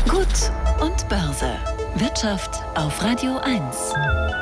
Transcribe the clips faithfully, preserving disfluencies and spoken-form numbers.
Gut und Börse. Wirtschaft auf Radio eins.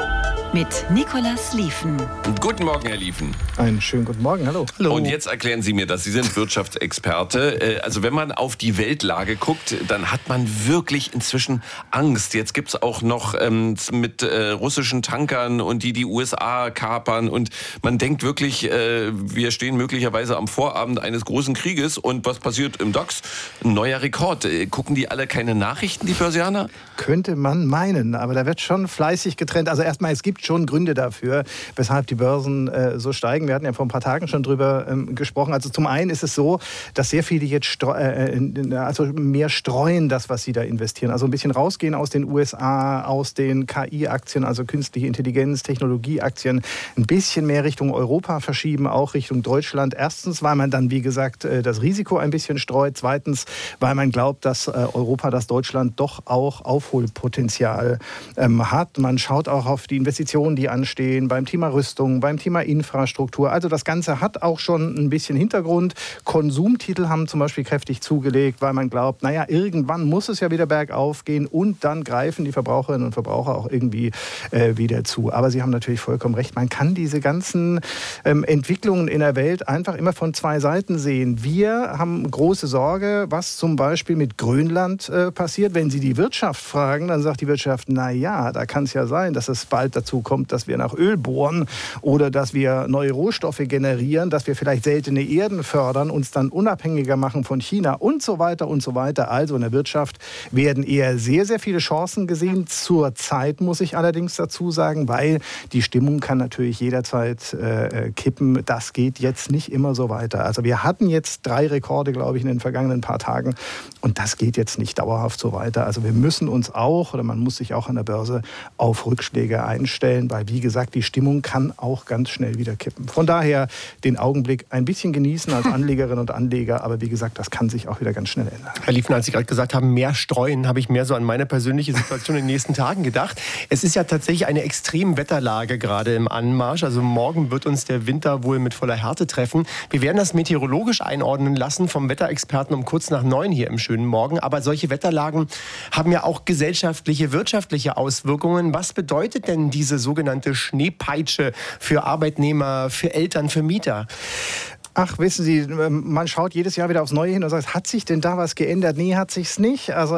Mit Nicolas Lieven. Guten Morgen, Herr Lieven. Einen schönen guten Morgen, hallo. hallo. Und jetzt erklären Sie mir das, Sie sind Wirtschaftsexperte. Also wenn man auf die Weltlage guckt, dann hat man wirklich inzwischen Angst. Jetzt gibt es auch noch ähm, mit äh, russischen Tankern und die die U S A kapern. Und man denkt wirklich, äh, wir stehen möglicherweise am Vorabend eines großen Krieges. Und was passiert im DAX? Ein neuer Rekord. Äh, gucken die alle keine Nachrichten, die Börsianer? Könnte man meinen, aber da wird schon fleißig getrennt. Also erstmal, es gibt schon Gründe dafür, weshalb die Börsen äh, so steigen. Wir hatten ja vor ein paar Tagen schon drüber ähm, gesprochen. Also zum einen ist es so, dass sehr viele jetzt streu- äh, also mehr streuen, das, was sie da investieren. Also ein bisschen rausgehen aus den U S A, aus den K I-Aktien, also künstliche Intelligenz, Technologieaktien, ein bisschen mehr Richtung Europa verschieben, auch Richtung Deutschland. Erstens, weil man dann, wie gesagt, äh, das Risiko ein bisschen streut. Zweitens, weil man glaubt, dass äh, Europa, dass Deutschland doch auch Aufholpotenzial ähm, hat. Man schaut auch auf die Investitionen, die anstehen, beim Thema Rüstung, beim Thema Infrastruktur. Also das Ganze hat auch schon ein bisschen Hintergrund. Konsumtitel haben zum Beispiel kräftig zugelegt, weil man glaubt, naja, irgendwann muss es ja wieder bergauf gehen und dann greifen die Verbraucherinnen und Verbraucher auch irgendwie äh, wieder zu. Aber Sie haben natürlich vollkommen recht, man kann diese ganzen ähm, Entwicklungen in der Welt einfach immer von zwei Seiten sehen. Wir haben große Sorge, was zum Beispiel mit Grönland äh, passiert. Wenn Sie die Wirtschaft fragen, dann sagt die Wirtschaft, naja, da kann es ja sein, dass es bald dazu kommt, dass wir nach Öl bohren oder dass wir neue Rohstoffe generieren, dass wir vielleicht seltene Erden fördern, uns dann unabhängiger machen von China und so weiter und so weiter. Also in der Wirtschaft werden eher sehr, sehr viele Chancen gesehen. Zurzeit muss ich allerdings dazu sagen, weil die Stimmung kann natürlich jederzeit äh, kippen. Das geht jetzt nicht immer so weiter. Also wir hatten jetzt drei Rekorde, glaube ich, in den vergangenen paar Tagen und das geht jetzt nicht dauerhaft so weiter. Also wir müssen uns auch, oder man muss sich auch an der Börse auf Rückschläge einstellen, weil, wie gesagt, die Stimmung kann auch ganz schnell wieder kippen. Von daher den Augenblick ein bisschen genießen als Anlegerinnen und Anleger, aber wie gesagt, das kann sich auch wieder ganz schnell ändern. Herr Lieven, als Sie gerade gesagt haben, mehr streuen, habe ich mehr so an meine persönliche Situation in den nächsten Tagen gedacht. Es ist ja tatsächlich eine extreme Wetterlage gerade im Anmarsch. Also morgen wird uns der Winter wohl mit voller Härte treffen. Wir werden das meteorologisch einordnen lassen vom Wetterexperten um kurz nach neun hier im schönen Morgen. Aber solche Wetterlagen haben ja auch gesellschaftliche, wirtschaftliche Auswirkungen. Was bedeutet denn diese sogenannte Schneepeitsche für Arbeitnehmer, für Eltern, für Mieter? Ach, wissen Sie, man schaut jedes Jahr wieder aufs Neue hin und sagt, hat sich denn da was geändert? Nee, hat sich's nicht. Also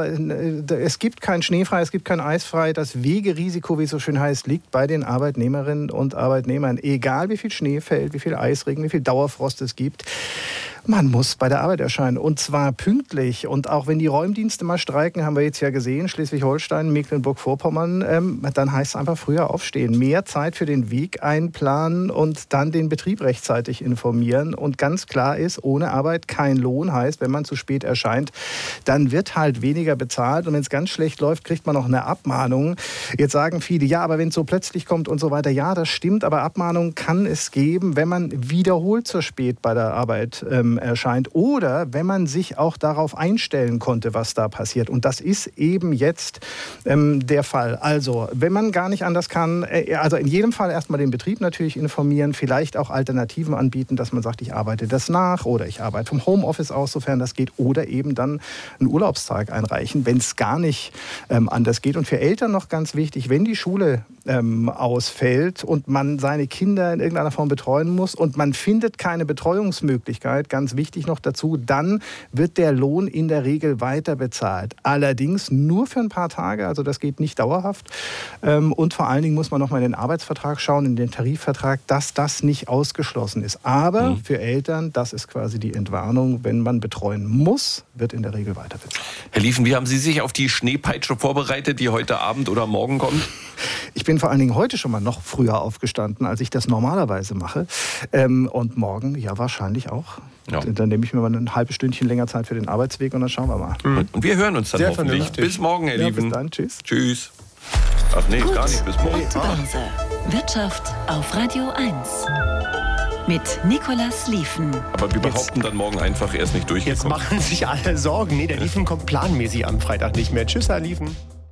es gibt kein Schneefrei, es gibt kein Eisfrei. Das Wegerisiko, wie es so schön heißt, liegt bei den Arbeitnehmerinnen und Arbeitnehmern. Egal wie viel Schnee fällt, wie viel Eisregen, wie viel Dauerfrost es gibt. Man muss bei der Arbeit erscheinen und zwar pünktlich. Und auch wenn die Räumdienste mal streiken, haben wir jetzt ja gesehen, Schleswig-Holstein, Mecklenburg-Vorpommern, ähm, dann heißt es einfach früher aufstehen. Mehr Zeit für den Weg einplanen und dann den Betrieb rechtzeitig informieren. Und ganz klar ist, ohne Arbeit kein Lohn. Heißt, wenn man zu spät erscheint, dann wird halt weniger bezahlt. Und wenn es ganz schlecht läuft, kriegt man noch eine Abmahnung. Jetzt sagen viele, ja, aber wenn es so plötzlich kommt und so weiter. Ja, das stimmt, aber Abmahnung kann es geben, wenn man wiederholt zu spät bei der Arbeit ähm, erscheint oder wenn man sich auch darauf einstellen konnte, was da passiert. Und das ist eben jetzt ähm, der Fall. Also, wenn man gar nicht anders kann, äh, also in jedem Fall erstmal den Betrieb natürlich informieren, vielleicht auch Alternativen anbieten, dass man sagt, ich arbeite das nach oder ich arbeite vom Homeoffice aus, sofern das geht, oder eben dann einen Urlaubstag einreichen, wenn es gar nicht ähm, anders geht. Und für Eltern noch ganz wichtig, wenn die Schule ähm, ausfällt und man seine Kinder in irgendeiner Form betreuen muss und man findet keine Betreuungsmöglichkeit, ganz wichtig noch dazu, dann wird der Lohn in der Regel weiter bezahlt. Allerdings nur für ein paar Tage, also das geht nicht dauerhaft. Und vor allen Dingen muss man noch mal in den Arbeitsvertrag schauen, in den Tarifvertrag, dass das nicht ausgeschlossen ist. Aber mhm. für Eltern, das ist quasi die Entwarnung, wenn man betreuen muss, wird in der Regel weiter bezahlt. Herr Lieven, wie haben Sie sich auf die Schneepeitsche vorbereitet, die heute Abend oder morgen kommt? Ich bin vor allen Dingen heute schon mal noch früher aufgestanden, als ich das normalerweise mache. Und morgen ja wahrscheinlich auch. Ja. Dann nehme ich mir mal ein halbes Stündchen länger Zeit für den Arbeitsweg und dann schauen wir mal. Mhm. Und wir hören uns dann Sehr hoffentlich. vernünftig. Bis morgen, Herr ja, Lieven. Bis dann, tschüss. Tschüss. Ach nee, Gut gar nicht. Bis morgen. Und Börse. Wirtschaft auf Radio eins. Mit Nicolas Lieven. Aber wir behaupten dann morgen einfach, er ist nicht durchgekommen. Jetzt machen sich alle Sorgen. Nee, der Lieven kommt planmäßig am Freitag nicht mehr. Tschüss, Herr Lieven.